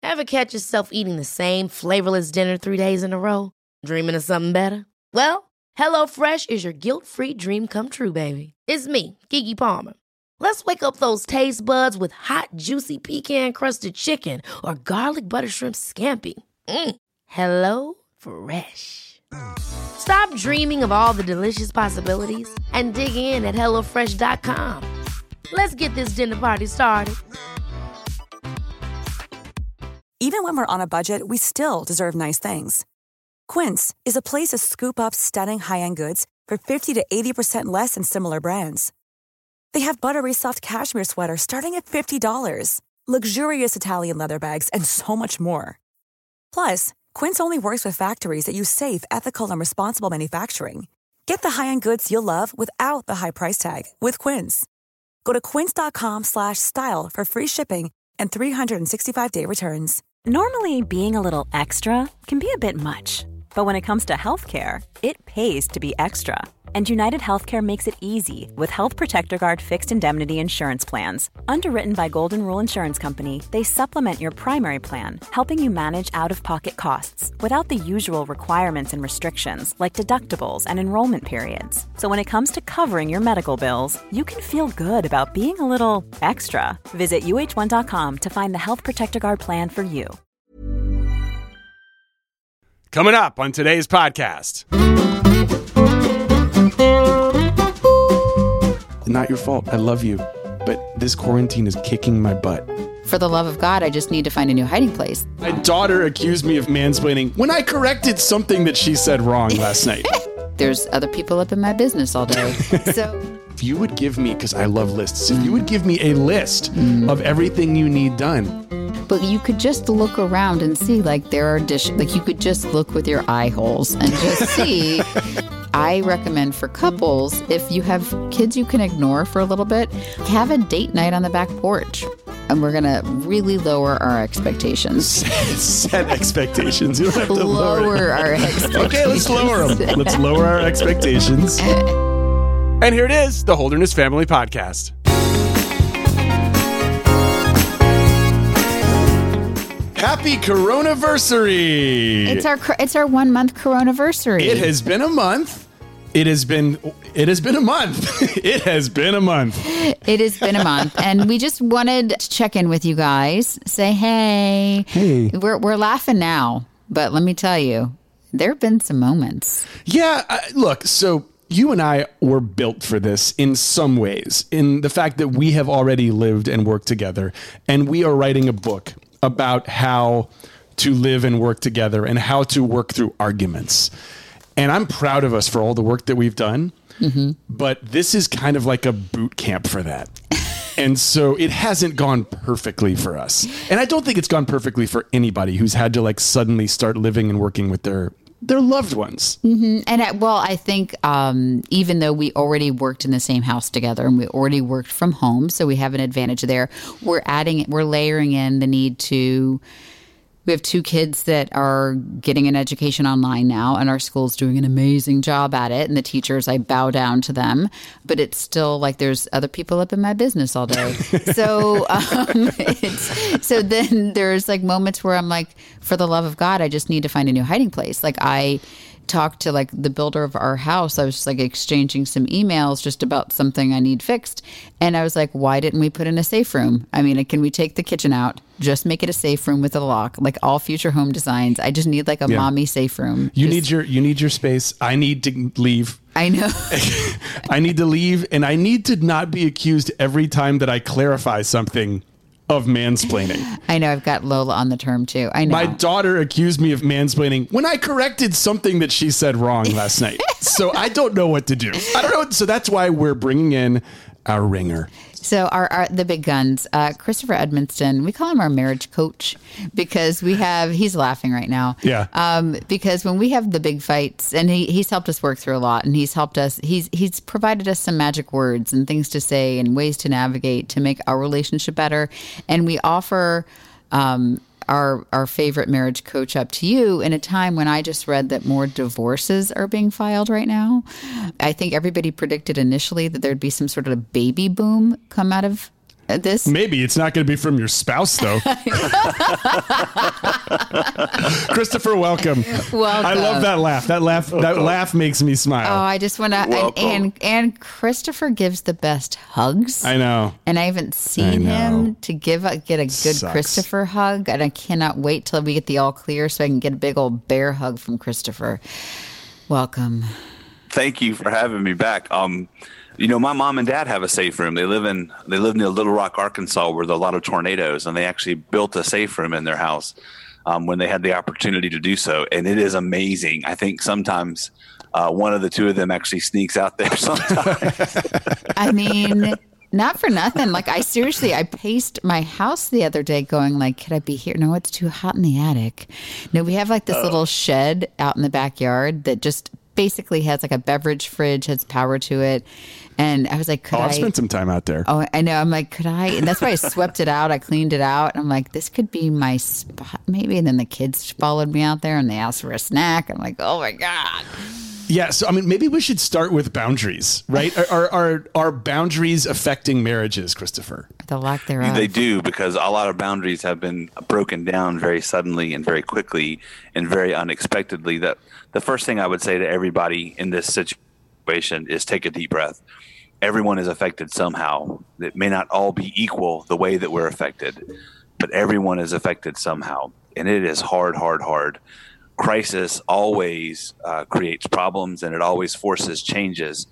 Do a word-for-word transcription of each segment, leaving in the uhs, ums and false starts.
Ever catch yourself eating the same flavorless dinner three days in a row? Dreaming of something better? Well, HelloFresh is your guilt-free dream come true, baby. It's me, Keke Palmer. Let's wake up those taste buds with hot, juicy pecan-crusted chicken or garlic butter shrimp scampi. Mm. Hello Fresh. Stop dreaming of all the delicious possibilities and dig in at hello fresh dot com. Let's get this dinner party started. Even when we're on a budget, we still deserve nice things. Quince is a place to scoop up stunning high-end goods for fifty to eighty percent less than similar brands. They have buttery soft cashmere sweaters starting at fifty dollars, luxurious Italian leather bags, and so much more. Plus, Quince only works with factories that use safe, ethical, and responsible manufacturing. Get the high-end goods you'll love without the high price tag with Quince. Go to quince.com slash style for free shipping and three sixty-five day returns. Normally, being a little extra can be a bit much. But when it comes to healthcare, it pays to be extra. And United Healthcare makes it easy with Health Protector Guard fixed indemnity insurance plans. Underwritten by Golden Rule Insurance Company, they supplement your primary plan, helping you manage out-of-pocket costs without the usual requirements and restrictions like deductibles and enrollment periods. So when it comes to covering your medical bills, you can feel good about being a little extra. Visit U H one dot com to find the Health Protector Guard plan for you. Coming up on today's podcast. Not your fault. I love you. But this quarantine is kicking my butt. For the love of God, I just need to find a new hiding place. My daughter accused me of mansplaining when I corrected something that she said wrong last night. There's other people up in my business all day. So if you would give me, because I love lists, if you would give me a list mm. of everything you need done. But you could just look around and see, like, there are dishes. Like, you could just look with your eye holes and just see. I recommend for couples, if you have kids you can ignore for a little bit, have a date night on the back porch. And we're going to really lower our expectations. Set expectations. You don't have to lower, lower our expectations. Okay, let's lower them. Let's lower our expectations. And here it is, the Holderness Family Podcast. Happy Coronaversary! It's our it's our one month Coronaversary. It has been a month. It has been it has been a month. It has been a month. It has been a month, and we just wanted to check in with you guys. Say hey. Hey. We're we're laughing now, but let me tell you, there have been some moments. Yeah, uh, look, so you and I were built for this in some ways, in the fact that we have already lived and worked together, and we are writing a book about how to live and work together and how to work through arguments. And I'm proud of us for all the work that we've done, mm-hmm. but this is kind of like a boot camp for that. And so it hasn't gone perfectly for us. And I don't think it's gone perfectly for anybody who's had to like suddenly start living and working with their their loved ones. Mm-hmm. And I, well, I think um, even though we already worked in the same house together and we already worked from home, so we have an advantage there, we're adding, we're layering in the need to, we have two kids that are getting an education online now, and our school's doing an amazing job at it. And the teachers, I bow down to them, but it's still like there's other people up in my business all day. so, um, it's, so then there's like moments where I'm like, for the love of God, I just need to find a new hiding place. Like I talked to like the builder of our house. I was just like exchanging some emails just about something I need fixed. And I was like, why didn't we put in a safe room? I mean, can we take the kitchen out? Just make it a safe room with a lock, like all future home designs. I just need like a yeah. mommy safe room. You just, need your, you need your space. I need to leave. I know. I need to leave, and I need to not be accused every time that I clarify something of mansplaining. I know. I've got Lola on the term too. I know. My daughter accused me of mansplaining when I corrected something that she said wrong last night. So I don't know what to do. I don't know. So that's why we're bringing in our ringer. So our, our the big guns, uh, Christopher Edmonston, we call him our marriage coach because we have, he's laughing right now. Yeah. Um, because when we have the big fights, and he, he's helped us work through a lot, and he's helped us, he's he's provided us some magic words and things to say and ways to navigate to make our relationship better. And we offer um, our our favorite marriage coach up to you in a time when I just read that more divorces are being filed right now. I think everybody predicted initially that there'd be some sort of baby boom come out of This Maybe it's not going to be from your spouse, though. Christopher, welcome. Welcome. I love that laugh. That laugh. That laugh makes me smile. Oh, I just want to. And, and and Christopher gives the best hugs. I know. And I haven't seen I him to give a, get a good Sucks. Christopher hug, and I cannot wait till we get the all clear so I can get a big old bear hug from Christopher. Welcome. Thank you for having me back. Um, you know, my mom and dad have a safe room. They live in they live near Little Rock, Arkansas, where there are a lot of tornadoes, and they actually built a safe room in their house um, when they had the opportunity to do so. And it is amazing. I think sometimes uh, one of the two of them actually sneaks out there sometimes. I mean, not for nothing. Like, I seriously, I paced my house the other day going like, could I be here? No, it's too hot in the attic. No, we have like this oh. little shed out in the backyard that just basically has like a beverage fridge, has power to it. And I was like, could oh, I? I've spent some time out there. Oh, I know. I'm like, could I? And that's why I swept it out. I cleaned it out. And I'm like, this could be my spot maybe. And then the kids followed me out there and they asked for a snack. I'm like, oh my God. Yeah. So, I mean, maybe we should start with boundaries, right? Are, are, are boundaries affecting marriages, Christopher? The lack thereof. They do, because a lot of boundaries have been broken down very suddenly and very quickly and very unexpectedly. That the first thing I would say to everybody in this situation is take a deep breath. Everyone is affected somehow. It may not all be equal the way that we're affected, but everyone is affected somehow. And it is hard, hard, hard. Crisis always uh, creates problems, and it always forces changes,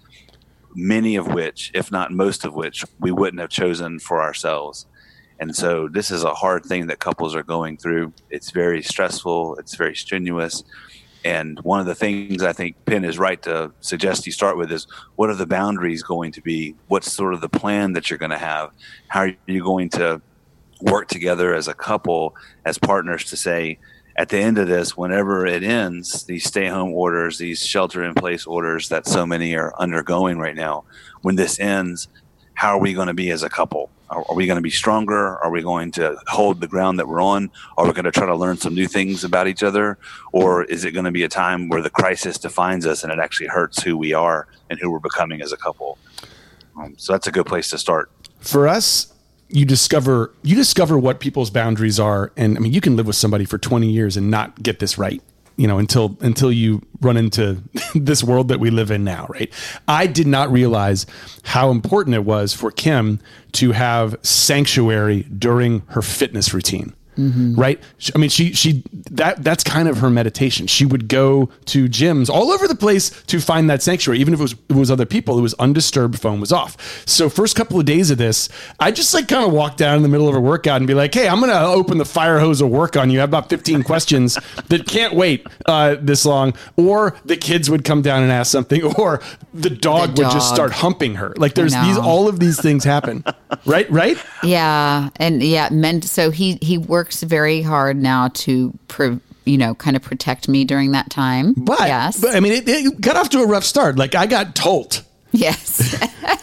many of which, if not most of which, we wouldn't have chosen for ourselves. And so this is a hard thing that couples are going through. It's very stressful. It's very strenuous. And one of the things I think Penn is right to suggest you start with is, what are the boundaries going to be? What's sort of the plan that you're going to have? How are you going to work together as a couple, as partners, to say, at the end of this, whenever it ends, these stay-home orders, these shelter-in-place orders that so many are undergoing right now, when this ends, how are we going to be as a couple? Are, are we going to be stronger? Are we going to hold the ground that we're on? Are we going to try to learn some new things about each other? Or is it going to be a time where the crisis defines us and it actually hurts who we are and who we're becoming as a couple? Um, so that's a good place to start. For us, you discover you discover what people's boundaries are. And I mean, you can live with somebody for twenty years and not get this right, you know, until until you run into this world that we live in now, right? I did not realize how important it was for Kim to have sanctuary during her fitness routine. Mm-hmm. Right. I mean, she, she, that, that's kind of her meditation. She would go to gyms all over the place to find that sanctuary. Even if it was, it was other people, it was undisturbed, phone was off. So first couple of days of this, I just like kind of walk down in the middle of a workout and be like, hey, I'm going to open the fire hose of work on you. I have about fifteen questions that can't wait uh, this long. Or the kids would come down and ask something, or the dog, the dog. would just start humping her. Like there's these, all of these things happen. Right. Right. Yeah. And yeah, meant, so he, he worked very hard now to, pro, you know, kind of protect me during that time. But, yes. but I mean, it, it got off to a rough start. Like I got told. Yes.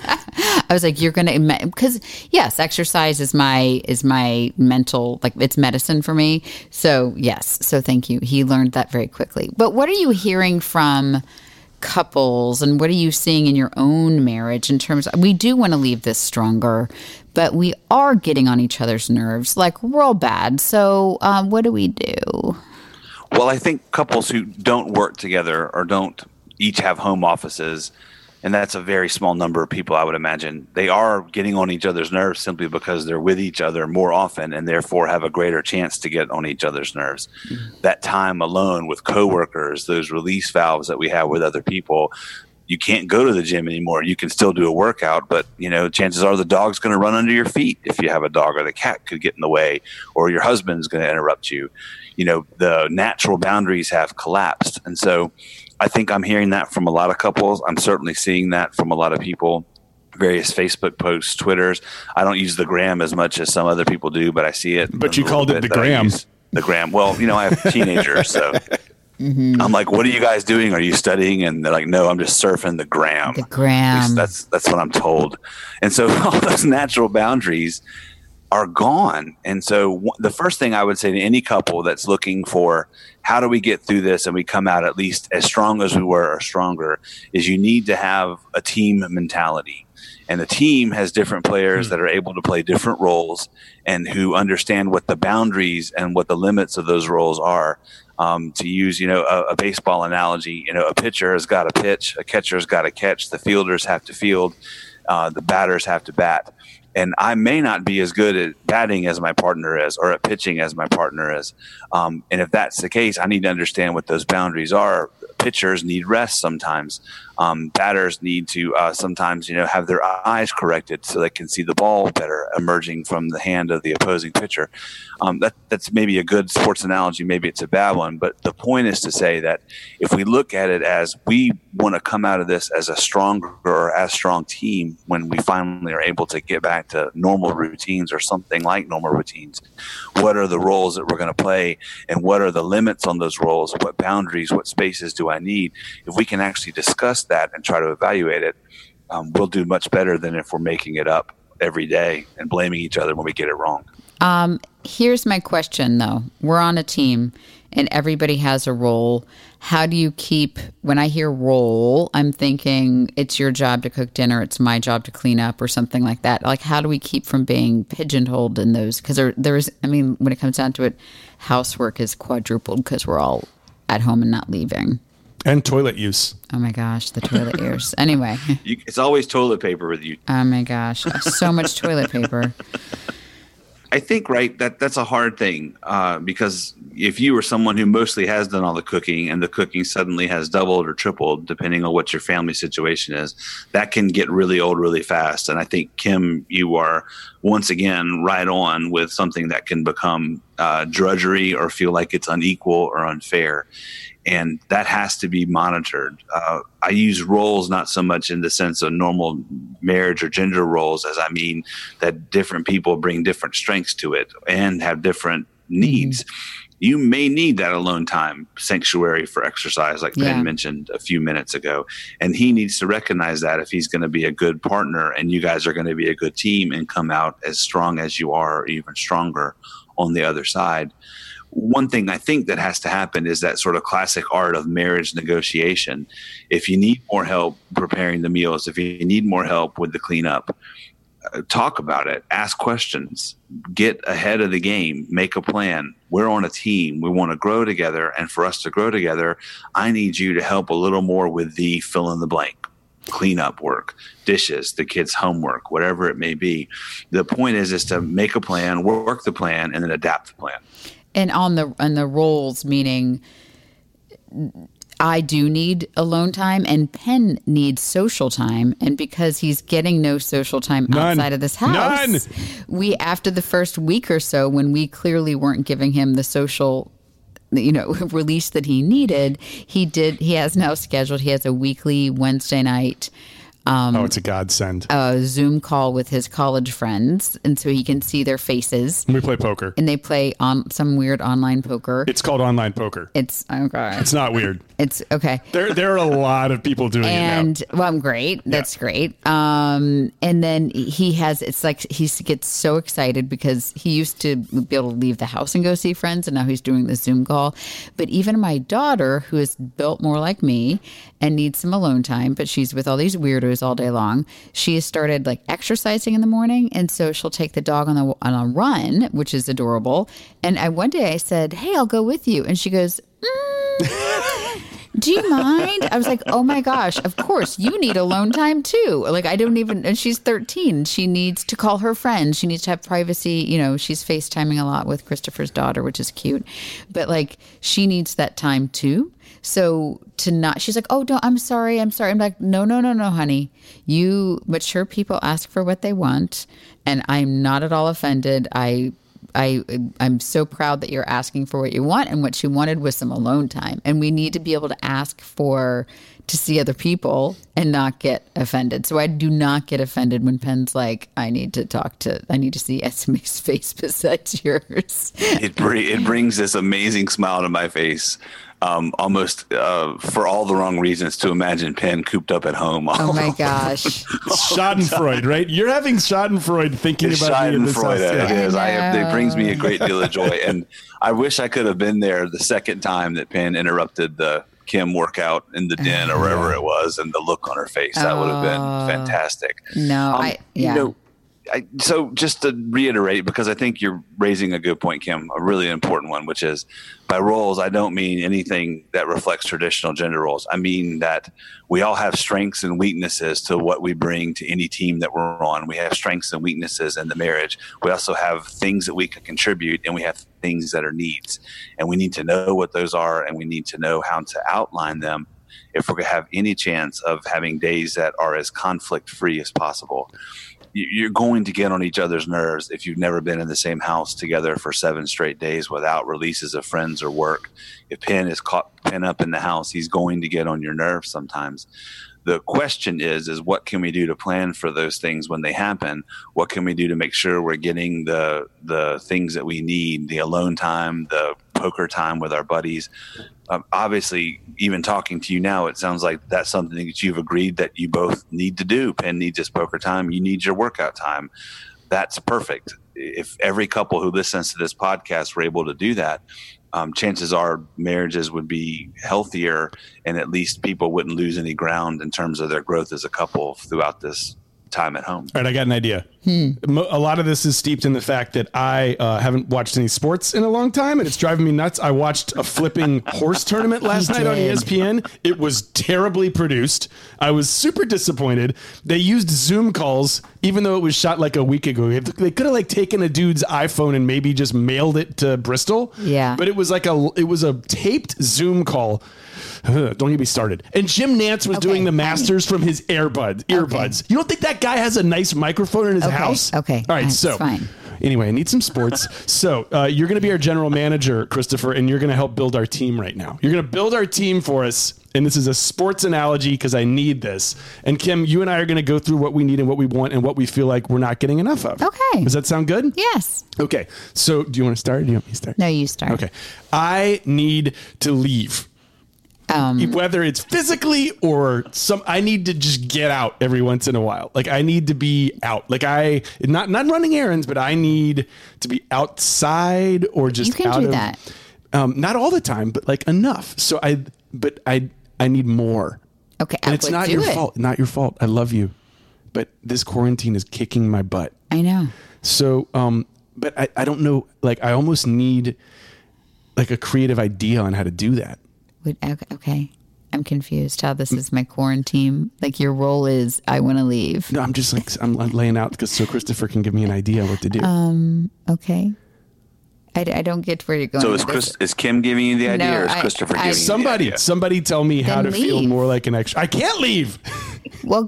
I was like, you're going to, because yes, exercise is my, is my mental, like it's medicine for me. So yes. So thank you. He learned that very quickly. But what are you hearing from couples, and what are you seeing in your own marriage in terms of, we do want to leave this stronger, but we are getting on each other's nerves like real bad. So um, what do we do? Well, I think couples who don't work together or don't each have home offices, and that's a very small number of people, I would imagine, they are getting on each other's nerves simply because they're with each other more often and therefore have a greater chance to get on each other's nerves. Mm-hmm. That time alone with coworkers, those release valves that we have with other people, you can't go to the gym anymore. You can still do a workout, but you know, chances are the dog's going to run under your feet if you have a dog, or the cat could get in the way, or your husband's going to interrupt you. You know, the natural boundaries have collapsed. And so I think I'm hearing that from a lot of couples. I'm certainly seeing that from a lot of people, various Facebook posts, Twitters. I don't use the gram as much as some other people do, but I see it. But you called it the gram. The gram. Well, you know, I have teenagers, so mm-hmm. I'm like, what are you guys doing? Are you studying? And they're like, no, I'm just surfing the gram. The gram. That's, that's what I'm told. And so all those natural boundaries are gone. And so w- the first thing I would say to any couple that's looking for how do we get through this and we come out at least as strong as we were or stronger is you need to have a team mentality. And the team has different players that are able to play different roles and who understand what the boundaries and what the limits of those roles are. Um, to use, you know, a, a baseball analogy, you know, a pitcher has got to pitch, a catcher has got to catch, the fielders have to field, uh, the batters have to bat. And I may not be as good at batting as my partner is or at pitching as my partner is. Um, and if that's the case, I need to understand what those boundaries are. Pitchers need rest sometimes. Um, batters need to uh, sometimes, you know, have their eyes corrected so they can see the ball better emerging from the hand of the opposing pitcher. Um, that, that's maybe a good sports analogy. Maybe it's a bad one. But the point is to say that if we look at it as we want to come out of this as a stronger or as strong team when we finally are able to get back to normal routines or something like normal routines, what are the roles that we're going to play and what are the limits on those roles? What boundaries, what spaces do I need? If we can actually discuss that and try to evaluate it, um, we'll do much better than if we're making it up every day and blaming each other when we get it wrong. Um, here's my question, though. We're on a team and everybody has a role. How do you keep, when I hear role, I'm thinking it's your job to cook dinner, it's my job to clean up or something like that. Like, how do we keep from being pigeonholed in those? Because there, there's, I mean, when it comes down to it, housework is quadrupled because we're all at home and not leaving. And toilet use. Oh my gosh, the toilet use. Anyway. You, it's always toilet paper with you. Oh my gosh, so much toilet paper. I think, right, that that's a hard thing uh, because if you were someone who mostly has done all the cooking and the cooking suddenly has doubled or tripled, depending on what your family situation is, that can get really old really fast. And I think, Kim, you are once again right on with something that can become uh, drudgery or feel like it's unequal or unfair. And that has to be monitored. Uh, I use roles not so much in the sense of normal marriage or gender roles as I mean that different people bring different strengths to it and have different needs. Mm-hmm. You may need that alone time, sanctuary for exercise, like yeah. Ben mentioned a few minutes ago. And he needs to recognize that if he's going to be a good partner and you guys are going to be a good team and come out as strong as you are or even stronger on the other side. One thing I think that has to happen is that sort of classic art of marriage negotiation. If you need more help preparing the meals, if you need more help with the cleanup, uh, talk about it, ask questions, get ahead of the game, make a plan. We're on a team. We want to grow together. And for us to grow together, I need you to help a little more with the fill in the blank. Cleanup work, dishes, the kids' homework, whatever it may be. The point is, is to make a plan, work the plan, and then adapt the plan. And on the on the roles, meaning I do need alone time and Penn needs social time. And because he's getting no social time None. outside of this house, None. we, after the first week or so, when we clearly weren't giving him the social, you know, release that he needed, he did. He has now scheduled, he has a weekly Wednesday night Um, oh, it's a godsend. a Zoom call with his college friends, and so he can see their faces. We play poker. And they play on some weird online poker. It's called online poker. It's oh god. It's not weird. It's okay. There, there are a lot of people doing and, it now. well, I'm great. That's yeah. great. Um, and then he has. It's like he gets so excited because he used to be able to leave the house and go see friends, and now he's doing the Zoom call. But even my daughter, who is built more like me and needs some alone time, but she's with all these weirdos all day long. She has started like exercising in the morning, and so she'll take the dog on the on a run, which is adorable. And I one day I said, "Hey, I'll go with you," and she goes, mm, "Do you mind?" I was like, "Oh my gosh, of course you need alone time too." Like I don't even. And she's thirteen. She needs to call her friends. She needs to have privacy. You know, she's FaceTiming a lot with Christopher's daughter, which is cute, but like she needs that time too. So to not, she's like, oh, no, I'm sorry. I'm sorry. I'm like, no, no, no, no, honey. You mature people ask for what they want. And I'm not at all offended. I, I, I'm so proud that you're asking for what you want. And what she wanted was some alone time. And we need to be able to ask for, to see other people and not get offended. So I do not get offended when Penn's like, I need to talk to, I need to see Esme's face besides yours. It, br- it brings this amazing smile to my face. Um, almost uh, for all the wrong reasons to imagine Penn cooped up at home. Oh my gosh. Schadenfreude, right? You're having Schadenfreude thinking it's about me in this house. It Yeah. is. I have, it brings me a great deal of joy. And I wish I could have been there the second time that Penn interrupted the Kim work out in the den or wherever it was, and the look on her face. That would have been fantastic. No, um, I, yeah. You know, I, so just to reiterate, because I think you're raising a good point, Kim, a really important one, which is by roles, I don't mean anything that reflects traditional gender roles. I mean that we all have strengths and weaknesses to what we bring to any team that we're on. We have strengths and weaknesses in the marriage. We also have things that we can contribute, and we have things that are needs. And we need to know what those are, and we need to know how to outline them if we're going to have any chance of having days that are as conflict-free as possible. You're going to get on each other's nerves if you've never been in the same house together for seven straight days without releases of friends or work. If Penn is caught Penn up in the house, he's going to get on your nerves sometimes. The question is, is what can we do to plan for those things when they happen? What can we do to make sure we're getting the the things that we need, the alone time, the poker time with our buddies? Um, obviously, even talking to you now, it sounds like that's something that you've agreed that you both need to do. Penn needs his poker time. You need your workout time. That's perfect. If every couple who listens to this podcast were able to do that, um, chances are marriages would be healthier, and at least people wouldn't lose any ground in terms of their growth as a couple throughout this time at home. All right, I got an idea. Hmm. A lot of this is steeped in the fact that I uh, haven't watched any sports in a long time, and it's driving me nuts. I watched a flipping horse tournament last night on E S P N. It was terribly produced. I was super disappointed. They used Zoom calls, even though it was shot like a week ago. They could have like taken a dude's iPhone and maybe just mailed it to Bristol. Yeah, but it was like a it was a taped Zoom call. Ugh, don't get me started. And Jim Nantz was okay. doing the Masters from his earbuds. Earbuds. Okay. You don't think that guy has a nice microphone in his okay. house? Okay. All right. That's so fine. Anyway, I need some sports. so uh, you're going to be our general manager, Christopher, and you're going to help build our team right now. You're going to build our team for us. And this is a sports analogy because I need this. And Kim, you and I are going to go through what we need and what we want and what we feel like we're not getting enough of. Okay. Does that sound good? Yes. Okay. So do you want to start or do you want me to start? No, you start. Okay. I need to leave. Um, Whether it's physically or some, I need to just get out every once in a while. Like I need to be out. Like I not not running errands, but I need to be outside or just you can out do of that. Um, not all the time, but like enough. So I, but I I need more. Okay, and it's not your it. fault. Not your fault. I love you, but this quarantine is kicking my butt. I know. So, um, but I I don't know. Like I almost need like a creative idea on how to do that. Okay. I'm confused how this is my quarantine. Like your role is, I want to leave. No, I'm just like, I'm laying out because so Christopher can give me an idea what to do. Um. Okay. I, I don't get where you're going. So is Chris, is Kim giving you the idea no, or is I, Christopher I, giving somebody, you the idea? Somebody tell me then how to leave. feel more like an extra. I can't leave. Well,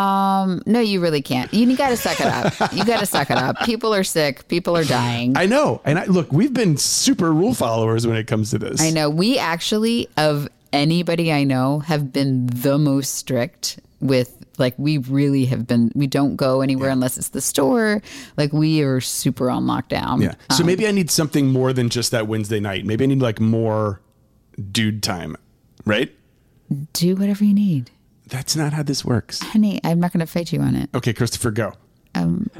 um, no, you really can't. You got to suck it up. You got to suck it up. People are sick. People are dying. I know. And I, look, we've been super rule followers when it comes to this. I know. We actually, of anybody I know, have been the most strict with, like, we really have been, we don't go anywhere yeah. unless it's the store. Like, we are super on lockdown. Yeah. So um, maybe I need something more than just that Wednesday night. Maybe I need like more dude time, right? Do whatever you need. That's not how this works. Honey, I'm not going to fight you on it. Okay, Christopher, go. Um,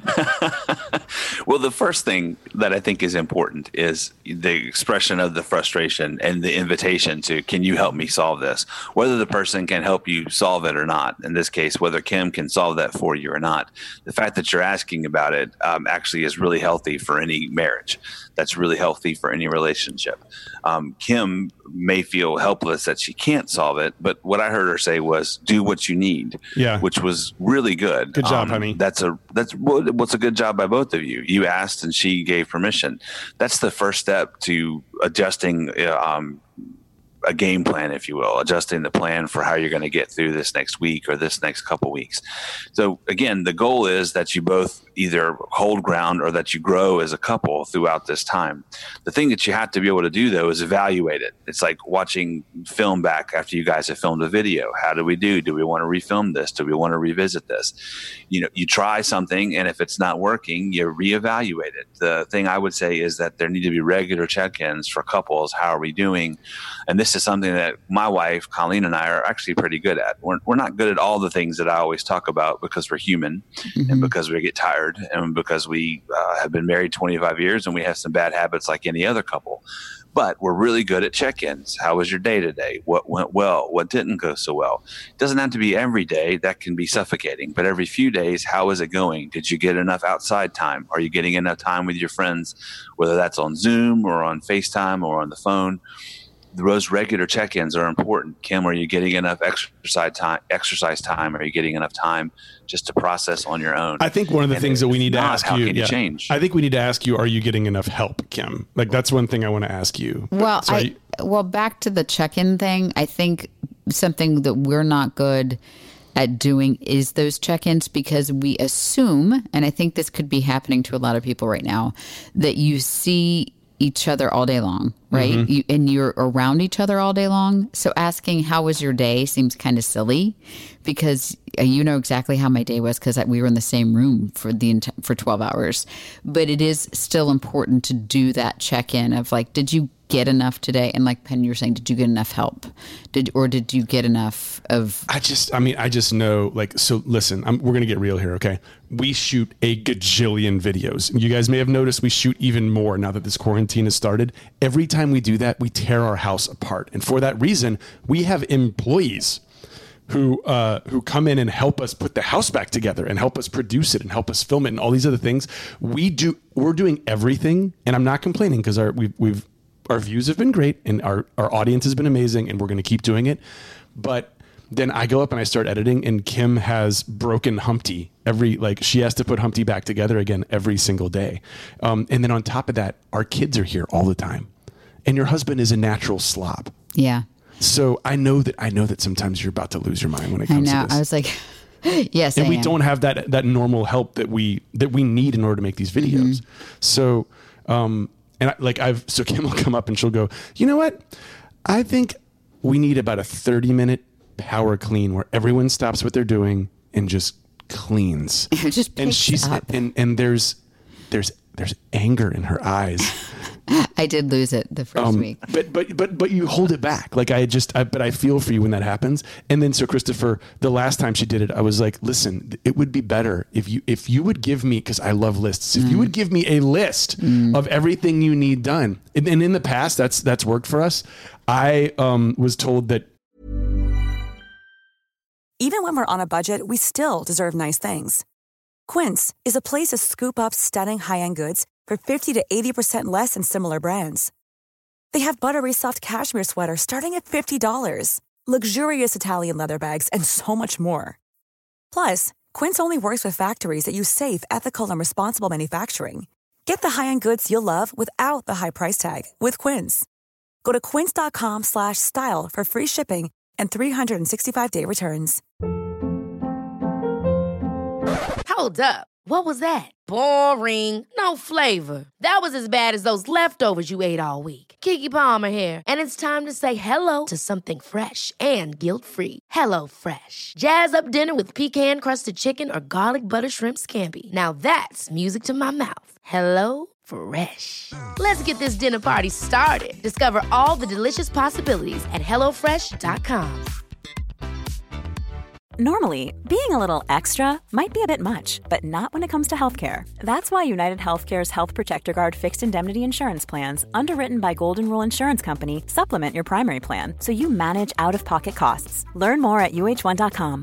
well, the first thing that I think is important is the expression of the frustration and the invitation to, can you help me solve this? Whether the person can help you solve it or not. In this case, whether Kim can solve that for you or not. The fact that you're asking about it um, actually is really healthy for any marriage. That's really healthy for any relationship. Um, Kim may feel helpless that she can't solve it, but what I heard her say was, do what you need, yeah. which was really good. Good job, um, honey. That's a that's what's a good job by both of you. You asked and she gave permission. That's the first step to adjusting um, a game plan, if you will, adjusting the plan for how you're going to get through this next week or this next couple weeks. So again, the goal is that you both either hold ground or that you grow as a couple throughout this time. The thing that you have to be able to do, though, is evaluate it. It's like watching film back after you guys have filmed a video. How do we do? Do we want to refilm this? Do we want to revisit this? You know, you try something, and if it's not working, you reevaluate it. The thing I would say is that there need to be regular check-ins for couples. How are we doing? And this this is something that my wife, Colleen, and I are actually pretty good at. We're, we're not good at all the things that I always talk about because we're human mm-hmm. and because we get tired and because we uh, have been married twenty-five years and we have some bad habits like any other couple. But we're really good at check-ins. How was your day today? What went well? What didn't go so well? It doesn't have to be every day. That can be suffocating. But every few days, how is it going? Did you get enough outside time? Are you getting enough time with your friends, whether that's on Zoom or on FaceTime or on the phone? Those regular check-ins are important. Kim, are you getting enough exercise time? Exercise time? Are you getting enough time just to process on your own? I think one of the and things that we need to ask how you, can yeah, you change? I think we need to ask you: are you getting enough help, Kim? Like that's one thing I want to ask you. Well, so I you, well back to the check-in thing. I think something that we're not good at doing is those check-ins because we assume, and I think this could be happening to a lot of people right now, that you see each other all day long, right? Mm-hmm. You, and you're around each other all day long. So asking how was your day seems kind of silly because you know exactly how my day was because we were in the same room for the for twelve hours. But it is still important to do that check-in of like, did you get enough today? And like Penn, you're saying, did you get enough help? Did or did you get enough of? I just, I mean, I just know, like, so listen, I'm, we're gonna get real here, okay? We shoot a gajillion videos. You guys may have noticed we shoot even more now that this quarantine has started. Every time we do that, we tear our house apart, and for that reason, we have employees who uh, who come in and help us put the house back together and help us produce it and help us film it and all these other things. We do, we're doing everything, and I'm not complaining because our we've we've. Our views have been great and our, our audience has been amazing and we're going to keep doing it. But then I go up and I start editing and Kim has broken Humpty every, like she has to put Humpty back together again every single day. Um, and then on top of that, our kids are here all the time and your husband is a natural slob. Yeah. So I know that, I know that sometimes you're about to lose your mind when it comes I know. to this. I was like, yes, and I we am. don't have that, that normal help that we, that we need in order to make these videos. Mm-hmm. So, um, And I, like I've, so Kim will come up and she'll go, you know what? I think we need about a thirty minute power clean where everyone stops what they're doing and just cleans. just and she's, up. and, and there's, there's, there's anger in her eyes. I did lose it the first um, week. But, but, but, but you hold it back. Like I just, I, but I feel for you when that happens. And then so Christopher, the last time she did it, I was like, listen, it would be better if you, if you would give me, cause I love lists. If mm. you would give me a list mm. of everything you need done. And, and in the past that's, that's worked for us. I um, was told that. Even when we're on a budget, we still deserve nice things. Quince is a place to scoop up stunning high-end goods for fifty to eighty percent less than similar brands. They have buttery soft cashmere sweaters starting at fifty dollars, luxurious Italian leather bags, and so much more. Plus, Quince only works with factories that use safe, ethical, and responsible manufacturing. Get the high-end goods you'll love without the high price tag with Quince. Go to quince.com slash style for free shipping and three sixty-five day returns. Hold up. What was that? Boring. No flavor. That was as bad as those leftovers you ate all week. Keke Palmer here. And it's time to say hello to something fresh and guilt-free. Hello Fresh. Jazz up dinner with pecan-crusted chicken or garlic butter shrimp scampi. Now that's music to my mouth. Hello Fresh. Let's get this dinner party started. Discover all the delicious possibilities at hello fresh dot com. Normally, being a little extra might be a bit much, but not when it comes to healthcare. That's why United Healthcare's Health Protector Guard fixed indemnity insurance plans, underwritten by Golden Rule Insurance Company, supplement your primary plan so you manage out-of-pocket costs. Learn more at U H one dot com.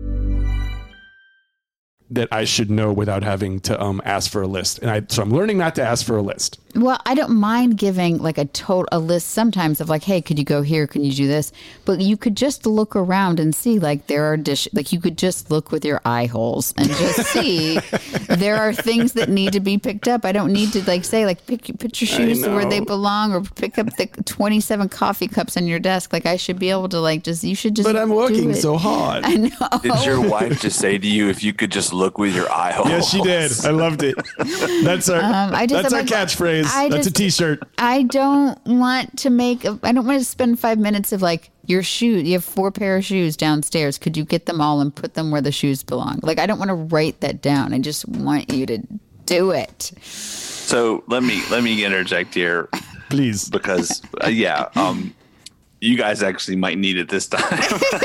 That I should know without having to um, ask for a list. And I, so I'm learning not to ask for a list. Well, I don't mind giving like a total a list sometimes of like, hey, could you go here? Can you do this? But you could just look around and see like there are dish like you could just look with your eye holes and just see there are things that need to be picked up. I don't need to like say like pick put your shoes where they belong or pick up the twenty-seven coffee cups on your desk. Like I should be able to like just you should just. But I'm working so hard. I know. Did your wife just say to you if you could just look with your eye holes? Yes, she did. I loved it. That's our um, I just, that's our like, catchphrase. I that's just, a T-shirt. I don't want to make. A, I don't want to spend five minutes of like your shoe. You have four pair of shoes downstairs. Could you get them all and put them where the shoes belong? Like I don't want to write that down. I just want you to do it. So let me let me interject here, please, because uh, yeah. Um, you guys actually might need it this time.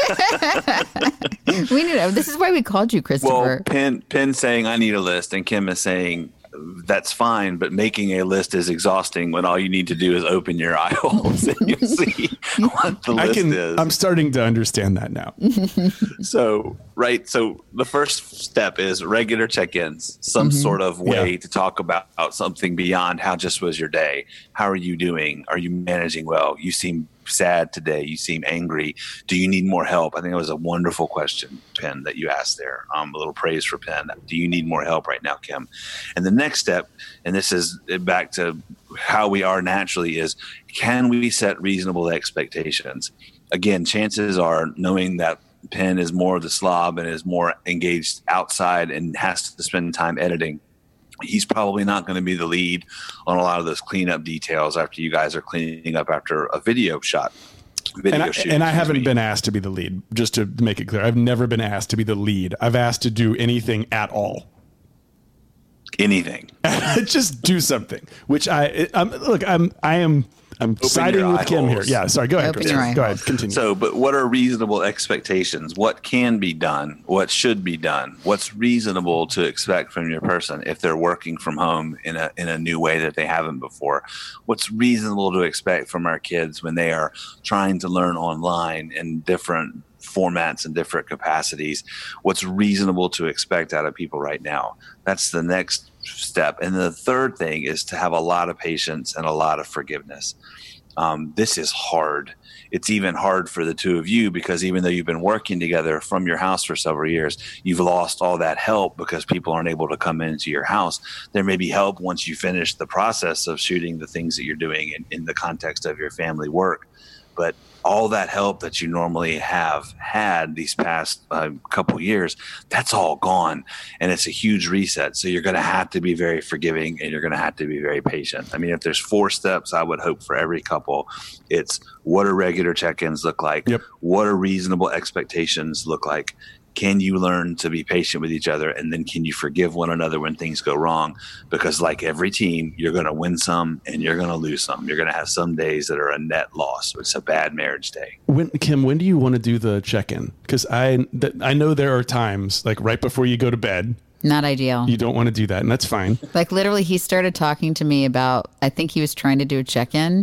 We need it. This is why we called you, Christopher. Well, Penn, Penn saying I need a list, and Kim is saying that's fine, but making a list is exhausting when all you need to do is open your eye holes and you see what the list I can, is. I'm starting to understand that now. So, right. So the first step is regular check-ins, some mm-hmm. sort of way yeah. to talk about something beyond how just was your day. How are you doing? Are you managing well? You seem sad today. You seem angry. Do you need more help? I think it was a wonderful question, Penn, that you asked there. Um, a little praise for Penn. Do you need more help right now, Kim? And the next step, and this is back to how we are naturally, is can we set reasonable expectations? Again, chances are, knowing that Penn is more of the slob and is more engaged outside and has to spend time editing, he's probably not going to be the lead on a lot of those cleanup details after you guys are cleaning up after a video shot. Video and I, shoot, and I haven't me. been asked to be the lead, just to make it clear. I've never been asked to be the lead. I've asked to do anything at all. Anything. Just do something, which I, I'm, look, I'm, I am, I'm Open siding with Kim holes. here. Yeah. Sorry. Go ahead, Open Chris. your eye Go holes. ahead. Continue. So, but what are reasonable expectations? What can be done? What should be done? What's reasonable to expect from your person if they're working from home in a in a new way that they haven't before? What's reasonable to expect from our kids when they are trying to learn online in different formats and different capacities? What's reasonable to expect out of people right now? That's the next step. And the third thing is to have a lot of patience and a lot of forgiveness. Um, this is hard. It's even hard for the two of you because even though you've been working together from your house for several years, you've lost all that help because people aren't able to come into your house. There may be help once you finish the process of shooting the things that you're doing in, in the context of your family work. But all that help that you normally have had these past uh, couple years, that's all gone. And it's a huge reset. So you're going to have to be very forgiving and you're going to have to be very patient. I mean, if there's four steps I would hope for every couple, it's what do regular check-ins look like? Yep. What do reasonable expectations look like? Can you learn to be patient with each other? And then can you forgive one another when things go wrong? Because like every team, you're going to win some and you're going to lose some. You're going to have some days that are a net loss. It's a bad marriage day. When, Kim, when do you want to do the check-in? Because I, th- I know there are times, like right before you go to bed, Not ideal. you don't want to do that, and that's fine. Like literally, he started talking to me about, I think he was trying to do a check-in.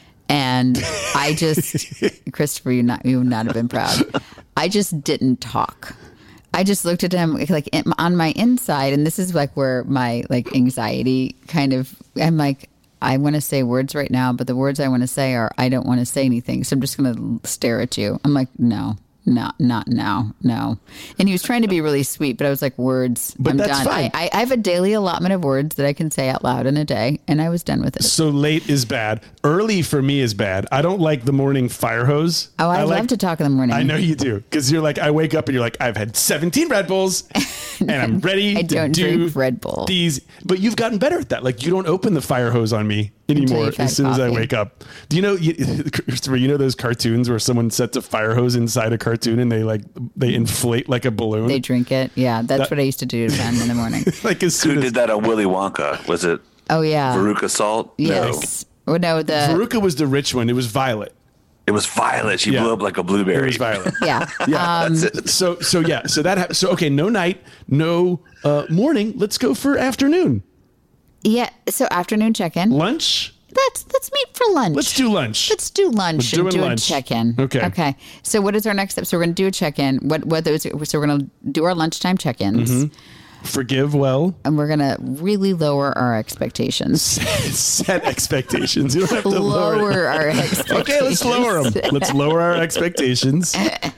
And I just, Christopher, you not you would not have been proud. I just didn't talk. I just looked at him like in, on my inside, and this is like where my like anxiety kind of. I'm like, I want to say words right now, but the words I want to say are, I don't want to say anything, so I'm just going to stare at you. I'm like, no. Not, not now, no. And he was trying to be really sweet, but I was like, words, But I'm that's done. fine. I, I have a daily allotment of words that I can say out loud in a day, and I was done with it. So late is bad. Early for me is bad. I don't like the morning fire hose. Oh, I, like, love to talk in the morning. I know you do, because you're like, I wake up and you're like, I've had seventeen Red Bulls and I'm ready I to don't do drink Red Bull. these. But you've gotten better at that. Like you don't open the fire hose on me anymore you've as had soon as I coffee. wake up. Do you know, you, Christopher, you know those cartoons where someone sets a fire hose inside a cartoon and they like, they inflate like a balloon? They drink it. Yeah, that's That- what I used to do to Ben in the morning. like as Who soon as did that on Willy Wonka? Was it Oh, yeah. Veruca Salt? Yes. Oh, no, the. Veruca was the rich one. It was Violet. It was Violet. She Yeah. blew up like a It blueberry. was Violet. Yeah. Yeah. Um, So, so yeah, so that, ha- so, okay, no night, no uh, morning. Let's go for afternoon. yeah. So afternoon check-in. Lunch. Let's let's meet for lunch. Let's do lunch. Let's do lunch We're and doing do lunch. a check-in. Okay. Okay. So what is our next step? So we're going to do a check-in. What what those? So we're going to do our lunchtime check-ins, Mm-hmm. Forgive well. and we're going to really lower our expectations. Set expectations. You don't have to lower. Lower our expectations. Okay, let's lower them. Let's lower our expectations,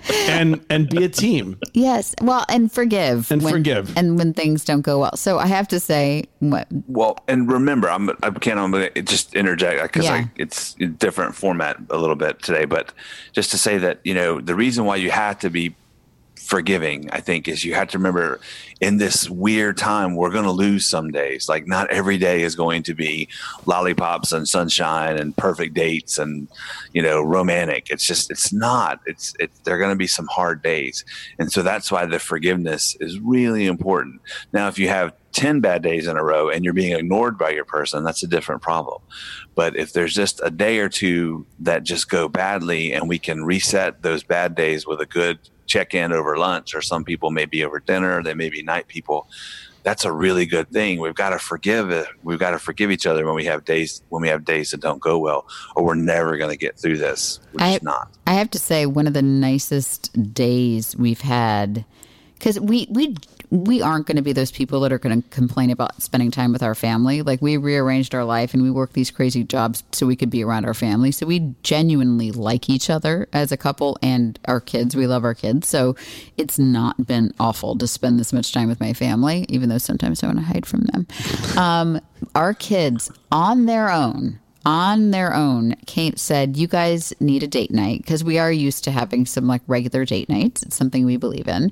and and be a team. Yes. Well, and forgive. And when- forgive. And when things don't go well. So I have to say, what? Well, and remember, I'm I can't I'm gonna just interject because Yeah. I it's a different format a little bit today, but just to say that you know the reason why you have to be forgiving, I think, is you have to remember in this weird time we're going to lose some days. Like not every day is going to be lollipops and sunshine and perfect dates and you know romantic. It's just it's not. It's it. There are going to be some hard days, and so that's why the forgiveness is really important. Now, if you have ten bad days in a row and you're being ignored by your person, that's a different problem. But if there's just a day or two that just go badly and we can reset those bad days with a good check-in over lunch, or some people may be over dinner, they may be night people, that's a really good thing. We've got to forgive it. We've got to forgive each other when we have days when we have days that don't go well, or we're never going to get through this. We're I, just not. I have to say, one of the nicest days we've had, because we we we aren't going to be those people that are going to complain about spending time with our family. Like, we rearranged our life and we work these crazy jobs so we could be around our family. So we genuinely like each other as a couple, and our kids. We love our kids. So it's not been awful to spend this much time with my family, even though sometimes I want to hide from them. Um, our kids on their own, on their own, Kate said, you guys need a date night, because we are used to having some like regular date nights. It's something we believe in.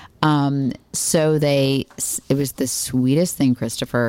Um, so they, it was the sweetest thing, Christopher.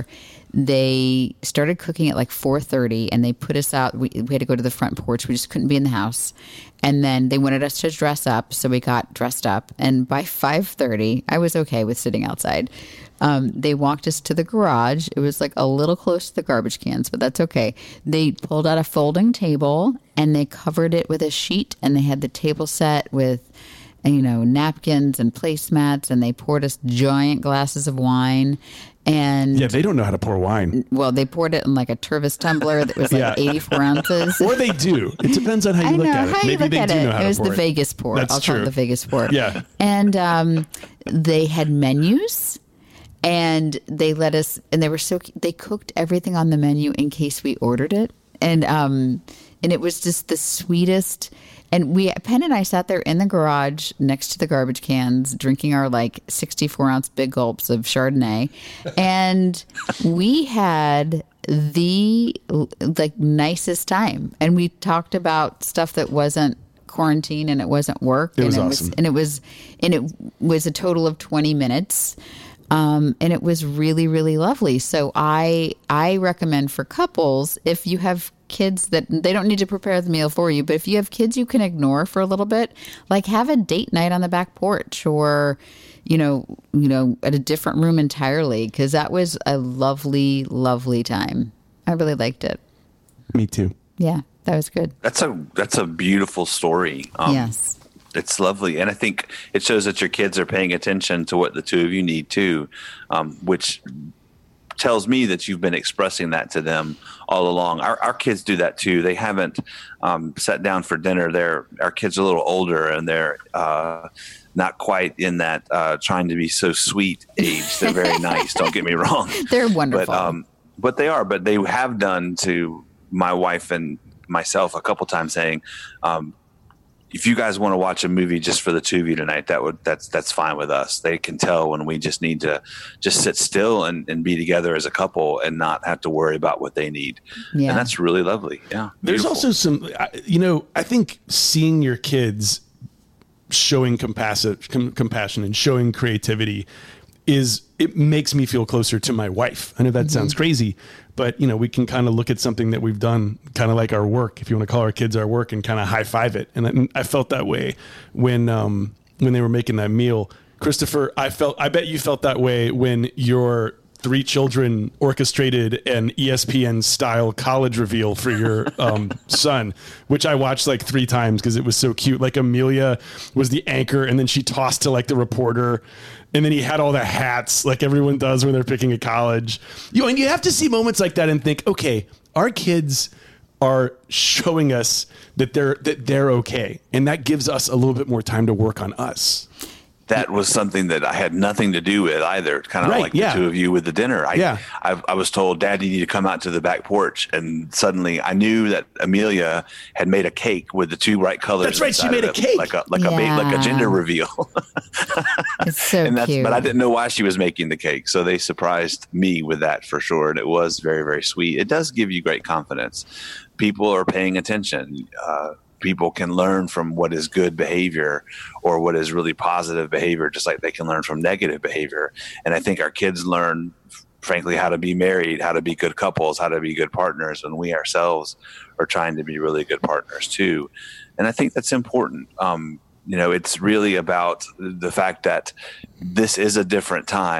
They started cooking at like four thirty, and they put us out. We, we had to go to the front porch. We just couldn't be in the house. And then they wanted us to dress up. So we got dressed up. And by five thirty, I was okay with sitting outside. Um, they walked us to the garage. It was like a little close to the garbage cans, but that's okay. They pulled out a folding table and they covered it with a sheet, and they had the table set with, you know, napkins and placemats, and they poured us giant glasses of wine. And yeah, they don't know how to pour wine. Well, they poured it in like a Tervis tumbler that was like yeah. eighty-four ounces. Or they do. It depends on how you I look know, at it. How Maybe you look they at do it. know how it to was pour the it. Vegas pour. That's I'll true. call it the Vegas pour. Yeah. And um, they had menus, and they let us, and they were so, they cooked everything on the menu in case we ordered it. And um, and it was just the sweetest. And we, Penn and I sat there in the garage next to the garbage cans, drinking our like sixty-four ounce big gulps of Chardonnay. And we had the like nicest time. And we talked about stuff that wasn't quarantine and it wasn't work. It was and it awesome. Was, and it was, and it was a total of twenty minutes. Um, and it was really, really lovely. So I, I recommend for couples, if you have kids that they don't need to prepare the meal for you, but if you have kids you can ignore for a little bit, like have a date night on the back porch, or, you know, you know, at a different room entirely. Because that was a lovely, lovely time. I really liked it. Me too. Yeah, that was good. That's a, that's a beautiful story. Um, yes. It's lovely. And I think it shows that your kids are paying attention to what the two of you need too, um, which tells me that you've been expressing that to them all along. Our, our kids do that too. They haven't um, sat down for dinner. They're, our kids are a little older, and they're uh, not quite in that uh, trying to be so sweet age. They're very nice. Don't get me wrong. They're wonderful. But, um, but they are. But they have done to my wife and myself a couple times, saying, um, if you guys want to watch a movie just for the two of you tonight, that would that's that's fine with us. They can tell when we just need to just sit still and, and be together as a couple and not have to worry about what they need. Yeah. And that's really lovely. Yeah. There's Beautiful. also some, you know, I think seeing your kids showing compassion, com- compassion and showing creativity is, it makes me feel closer to my wife. I know that mm-hmm. sounds crazy, but you know, we can kind of look at something that we've done, kind of like our work, if you want to call our kids our work, and kind of high five it. And I, I felt that way when, um, when they were making that meal. Christopher, I felt, I bet you felt that way when your three children orchestrated an E S P N style college reveal for your um, son, which I watched like three times because it was so cute. Like Amelia was the anchor, and then she tossed to like the reporter, and then he had all the hats like everyone does when they're picking a college. You know, and you have to see moments like that and think, okay, our kids are showing us that they're that they're okay, and that gives us a little bit more time to work on us. That was something that I had nothing to do with either. Kind of right, like yeah. the two of you with the dinner. I, yeah. I, I was told, Dad, you need to come out to the back porch. And suddenly I knew that Amelia had made a cake with the two right colors. That's right. She made a it, cake. Like a, like, yeah. a, like a gender reveal. It's so and that's, cute. But I didn't know why she was making the cake. So they surprised me with that for sure. And it was very, very sweet. It does give you great confidence. People are paying attention. Uh, People can learn from what is good behavior or what is really positive behavior, just like they can learn from negative behavior. And I think our kids learn, frankly, how to be married, how to be good couples, how to be good partners, and we ourselves are trying to be really good partners too. And I think that's important. Um, you know, it's really about the fact that this is a different time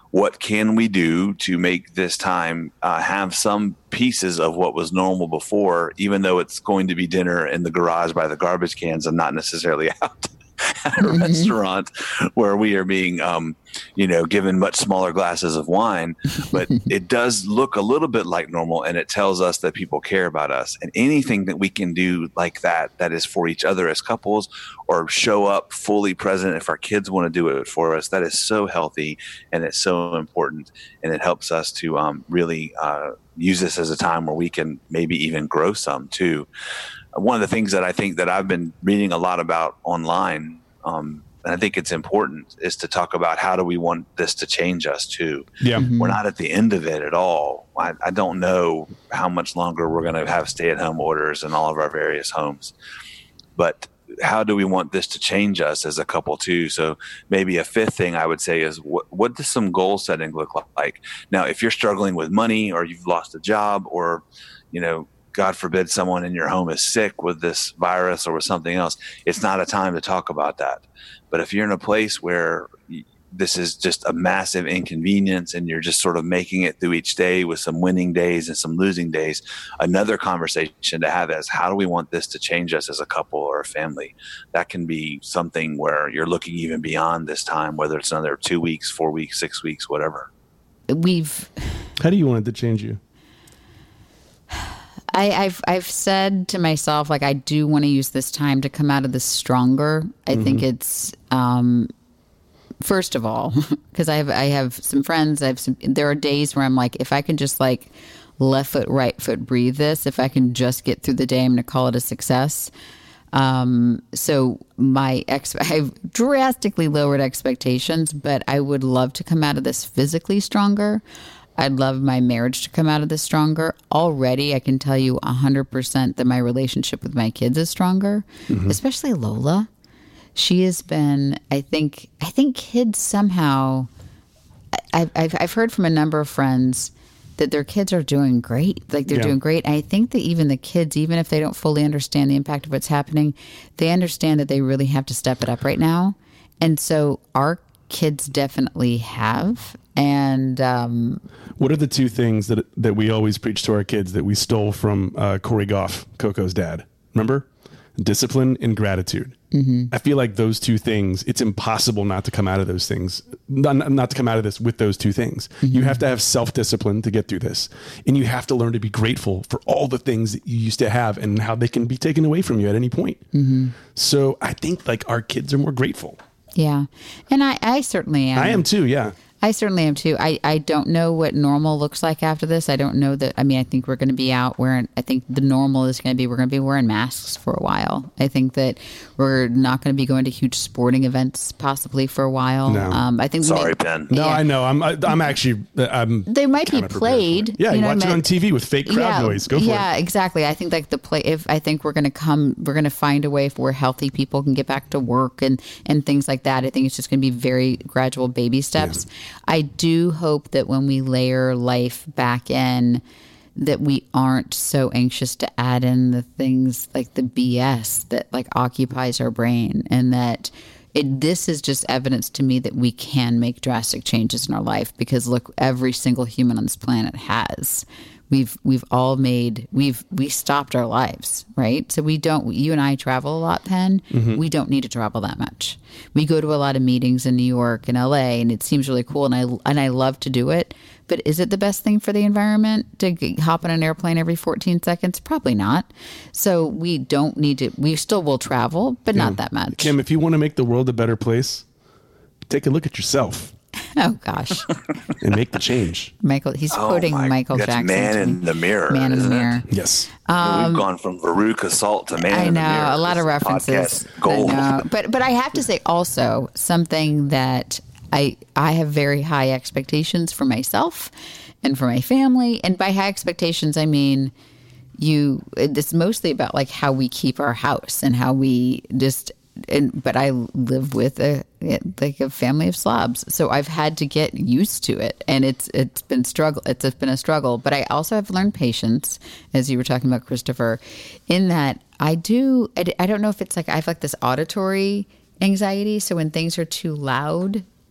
what can we do to make this time uh, have some pieces of what was normal before, even though it's going to be dinner in the garage by the garbage cans and not necessarily out at a mm-hmm. restaurant where we are being, um, you know, given much smaller glasses of wine. But it does look a little bit like normal, and it tells us that people care about us. And anything that we can do like that, that is for each other as couples, or show up fully present if our kids want to do it for us, that is so healthy and it's so important. And it helps us to um, really uh, use this as a time where we can maybe even grow some too. One of the things that I think that I've been reading a lot about online, um, and I think it's important, is to talk about how do we want this to change us too. Yeah. Mm-hmm. We're not at the end of it at all. I, I don't know how much longer we're going to have stay-at-home orders in all of our various homes. But how do we want this to change us as a couple too? So maybe a fifth thing I would say is what, what does some goal setting look like? Now, if you're struggling with money, or you've lost a job, or, you know, God forbid someone in your home is sick with this virus or with something else, it's not a time to talk about that. But if you're in a place where this is just a massive inconvenience and you're just sort of making it through each day with some winning days and some losing days, another conversation to have is, how do we want this to change us as a couple or a family? That can be something where you're looking even beyond this time, whether it's another two weeks, four weeks, six weeks, whatever. We've. How do you want it to change you? I, I've I've said to myself, like, I do want to use this time to come out of this stronger. I mm-hmm. think it's um, first of all, because I have I have some friends. I have some. There are days where I'm like, if I can just like left foot, right foot, breathe this. If I can just get through the day, I'm going to call it a success. Um, so my ex, I've drastically lowered expectations, but I would love to come out of this physically stronger. I'd love my marriage to come out of this stronger. Already, I can tell you one hundred percent that my relationship with my kids is stronger, mm-hmm. especially Lola. She has been, I think, I think kids somehow, I've, I've, I've heard from a number of friends that their kids are doing great. Like they're yeah. doing great. I think that even the kids, even if they don't fully understand the impact of what's happening, they understand that they really have to step it up right now. And so our kids definitely have. And um, what are the two things that that we always preach to our kids that we stole from uh, Corey Goff, Coco's dad? Remember? Discipline and gratitude. Mm-hmm. I feel like those two things, it's impossible not to come out of those things, not, not to come out of this with those two things. Mm-hmm. You have to have self-discipline to get through this. And you have to learn to be grateful for all the things that you used to have and how they can be taken away from you at any point. Mm-hmm. So I think like our kids are more grateful. Yeah. And I, I certainly am. I am too, yeah. I certainly am too. I, I don't know what normal looks like after this. I don't know that. I mean, I think we're going to be out wearing, I think the normal is going to be, we're going to be wearing masks for a while. I think that we're not going to be going to huge sporting events possibly for a while. No. Um, I think. Sorry, may, Ben. No, yeah. I know. I'm, I'm actually, I'm. They might be played. Yeah. You, you know watch it on T V with fake crowd yeah, noise. Go for yeah, it. Yeah, exactly. I think like the play, if I think we're going to come, we're going to find a way where healthy people can get back to work and, and things like that. I think it's just going to be very gradual baby steps. Yeah. I do hope that when we layer life back in, that we aren't so anxious to add in the things like the B S that like occupies our brain, and that it, this is just evidence to me that we can make drastic changes in our life, because look, every single human on this planet has. We've we've all made we've we stopped our lives, right? So we don't. You and I travel a lot, Penn. Mm-hmm. We don't need to travel that much. We go to a lot of meetings in New York and L A, and it seems really cool, and I and I love to do it. But is it the best thing for the environment to g- hop on an airplane every fourteen seconds? Probably not. So we don't need to. We still will travel, but yeah. not that much. Kim, if you want to make the world a better place, take a look at yourself. Oh, gosh. And make the change. Michael, he's oh quoting my, Michael that's Jackson. Man in the Mirror. Man in the Mirror. It? Yes. Um, We've gone from Veruca Salt to Man I in know, the Mirror. a lot this of references. Gold. I know. But, but I have to say also something that I, I have very high expectations for myself and for my family. And by high expectations, I mean, you, it's mostly about like how we keep our house and how we just, and, but I live with a like a family of slobs, so I've had to get used to it, and it's it's been struggle. It's been a struggle, but I also have learned patience, as you were talking about, Christopher, in that I do. I, I don't know if it's like I have like this auditory anxiety, so when things are too loud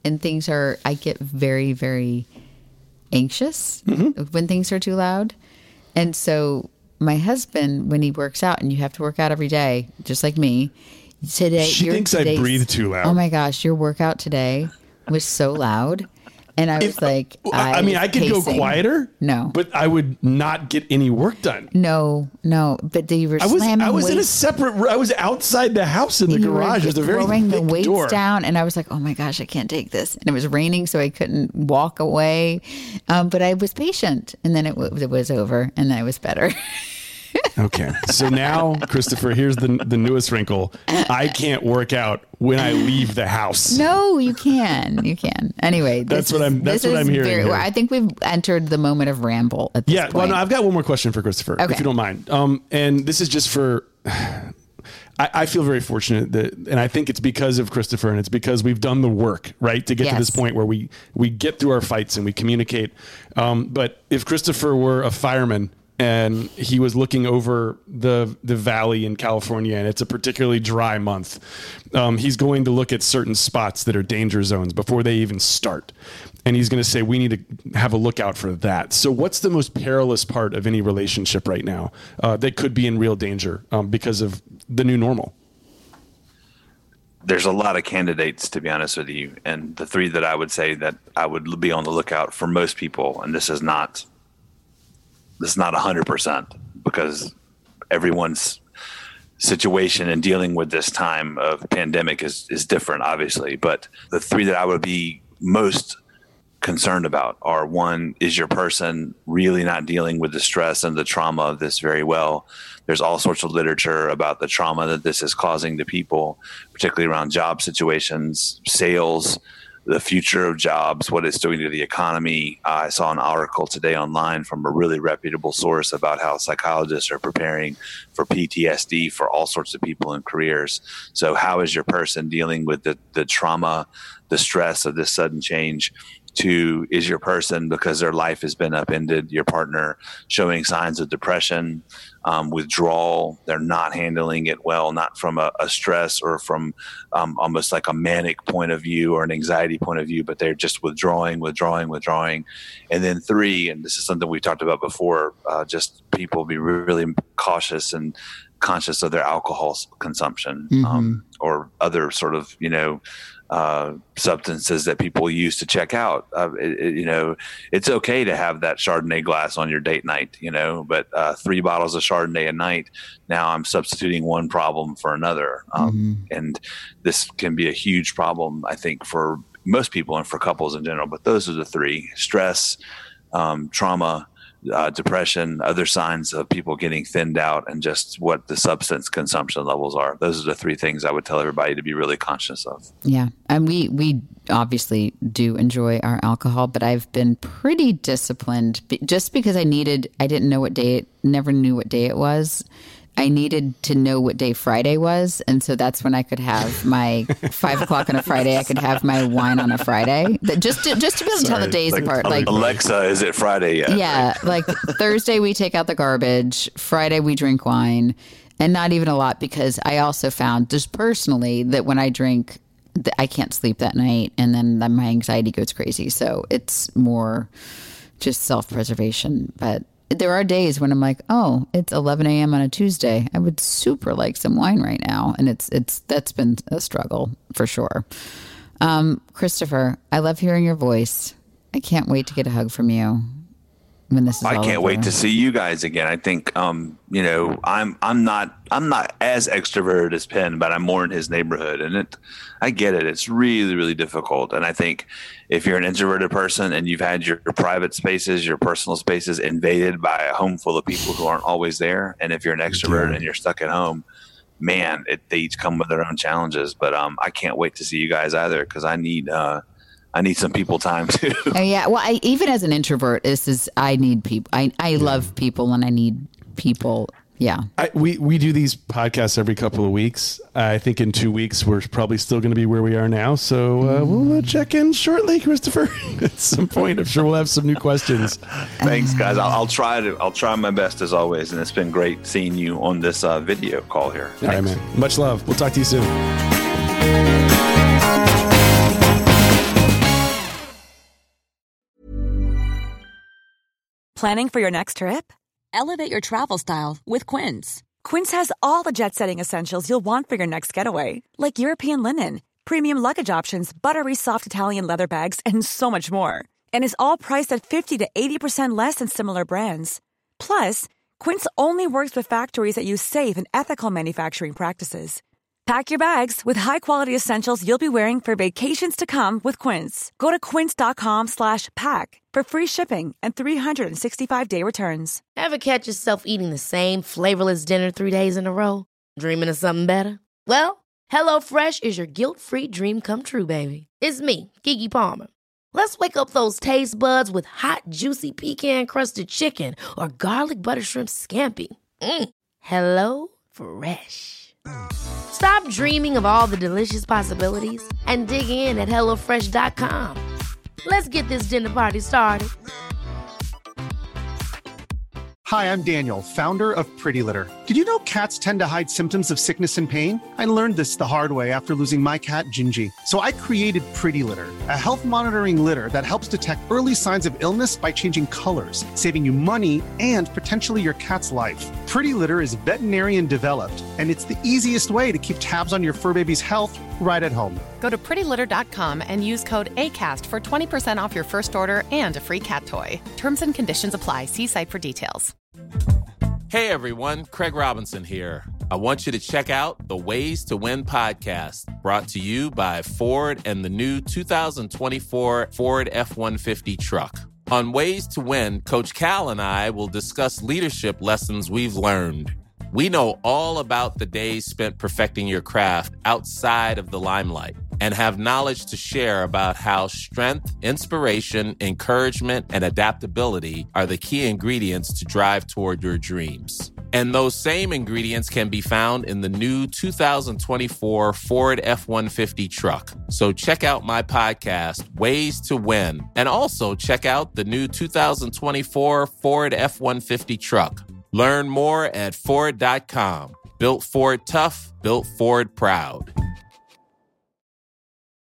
and things are, I get very, very anxious mm-hmm. when things are too loud. And so my husband, when he works out, and you have to work out every day, just like me, today. She thinks I breathe too loud. Oh my gosh, your workout today was so loud. And I was if, like, I, I mean, I could pacing. go quieter. No, but I would not get any work done. No, no. But you were I was, slamming I was weights. in a separate. I was outside the house in the you garage. There's a very throwing the weights door. down, and I was like, oh my gosh, I can't take this. And it was raining, so I couldn't walk away. Um, but I was patient, and then it, w- it was over, and then I was better. Okay. So now, Christopher, here's the the newest wrinkle. I can't work out when I leave the house. No, you can. You can. Anyway, that's what I'm that's what I'm hearing. Very, here. I think we've entered the moment of ramble at this yeah, point. Well, no, I've got one more question for Christopher, okay. if you don't mind. Um, and this is just for I, I feel very fortunate that, and I think it's because of Christopher, and it's because we've done the work, right, to get yes. to this point where we we get through our fights and we communicate. Um, but if Christopher were a fireman and he was looking over the the valley in California, and it's a particularly dry month, um, he's going to look at certain spots that are danger zones before they even start. And he's going to say, we need to have a lookout for that. So what's the most perilous part of any relationship right now uh, that could be in real danger um, because of the new normal? There's a lot of candidates, to be honest with you. And the three that I would say that I would be on the lookout for most people, and this is not This is not one hundred percent, because everyone's situation and dealing with this time of pandemic is, is different, obviously. But the three that I would be most concerned about are, one, is your person really not dealing with the stress and the trauma of this very well? There's all sorts of literature about the trauma that this is causing to people, particularly around job situations, sales, the future of jobs, what it's doing to the economy. Uh, I saw an article today online from a really reputable source about how psychologists are preparing for P T S D for all sorts of people in careers. So how is your person dealing with the, the trauma, the stress of this sudden change? Two, is your person, because their life has been upended, your partner, showing signs of depression, um, withdrawal? They're not handling it well, not from a, a stress or from um, almost like a manic point of view or an anxiety point of view, but they're just withdrawing, withdrawing, withdrawing. And then three, and this is something we talked about before, uh, just people be really cautious and conscious of their alcohol consumption, mm-hmm. um, or other sort of, you know, uh, substances that people use to check out. Uh, it, it, you know, it's okay to have that Chardonnay glass on your date night, you know, but uh, three bottles of Chardonnay a night, now I'm substituting one problem for another. Um, mm-hmm. And this can be a huge problem, I think, for most people and for couples in general. But those are the three: stress, um, trauma, Uh, depression, other signs of people getting thinned out, and just what the substance consumption levels are. Those are the three things I would tell everybody to be really conscious of. Yeah. And we, we obviously do enjoy our alcohol, but I've been pretty disciplined just because I needed, I didn't know what day, it, never knew what day it was. I needed to know what day Friday was. And so that's when I could have my five o'clock on a Friday. I could have my wine on a Friday. That just to, just to be able to Sorry, tell the days like, apart. Like Alexa, is it Friday yet? Yeah. Like Thursday we take out the garbage. Friday we drink wine, and not even a lot, because I also found just personally that when I drink, I can't sleep that night, and then my anxiety goes crazy. So it's more just self-preservation. But there are days when I'm like, oh, it's eleven a.m. on a Tuesday. I would super like some wine right now. And it's, it's, that's been a struggle for sure. Um, Christopher, I love hearing your voice. I can't wait to get a hug from you when this is I all can't over. wait to see you guys again. I think, um, you know, I'm, I'm not, I'm not as extroverted as Penn, but I'm more in his neighborhood, and it, I get it. It's really, really difficult. And I think if you're an introverted person and you've had your, your private spaces, your personal spaces invaded by a home full of people who aren't always there, and if you're an extrovert yeah. and you're stuck at home, man, it, they each come with their own challenges. But um, I can't wait to see you guys either, because I need, uh, I need some people time too. Oh, yeah. Well, I, even as an introvert, this is, I need people. I, I yeah. love people, and I need people. Yeah. I, we, we do these podcasts every couple of weeks. I think in two weeks, we're probably still going to be where we are now. So uh, we'll uh, check in shortly, Christopher, at some point. I'm sure we'll have some new questions. Thanks, guys. I'll, I'll try to, I'll try my best as always. And it's been great seeing you on this uh, video call here. All right, man. Much love. We'll talk to you soon. Planning for your next trip? Elevate your travel style with Quince. Quince has all the jet-setting essentials you'll want for your next getaway, like European linen, premium luggage options, buttery soft Italian leather bags, and so much more. And is all priced at fifty to eighty percent less than similar brands. Plus, Quince only works with factories that use safe and ethical manufacturing practices. Pack your bags with high-quality essentials you'll be wearing for vacations to come with Quince. Go to quince.com slash pack for free shipping and three sixty-five day returns. Ever catch yourself eating the same flavorless dinner three days in a row? Dreaming of something better? Well, HelloFresh is your guilt-free dream come true, baby. It's me, Keke Palmer. Let's wake up those taste buds with hot, juicy pecan-crusted chicken or garlic butter shrimp scampi. Mm. Hello Fresh. Stop dreaming of all the delicious possibilities and dig in at hello fresh dot com. Let's get this dinner party started. Hi, I'm Daniel, founder of Pretty Litter. Did you know cats tend to hide symptoms of sickness and pain? I learned this the hard way after losing my cat, Gingy. So I created Pretty Litter, a health monitoring litter that helps detect early signs of illness by changing colors, saving you money and potentially your cat's life. Pretty Litter is veterinarian developed, and it's the easiest way to keep tabs on your fur baby's health right at home. Go to pretty litter dot com and use code ACAST for twenty percent off your first order and a free cat toy. Terms and conditions apply. See site for details. Hey everyone, Craig Robinson here. I want you to check out the Ways to Win podcast, brought to you by Ford and the new two thousand twenty-four Ford F one fifty truck. On Ways to Win, Coach Cal and I will discuss leadership lessons we've learned. We know all about the days spent perfecting your craft outside of the limelight and have knowledge to share about how strength, inspiration, encouragement, and adaptability are the key ingredients to drive toward your dreams. And those same ingredients can be found in the new two thousand twenty-four Ford F one fifty truck. So check out my podcast, Ways to Win, and also check out the new two thousand twenty-four Ford F one fifty truck. Learn more at Ford dot com. Built Ford tough, built Ford proud.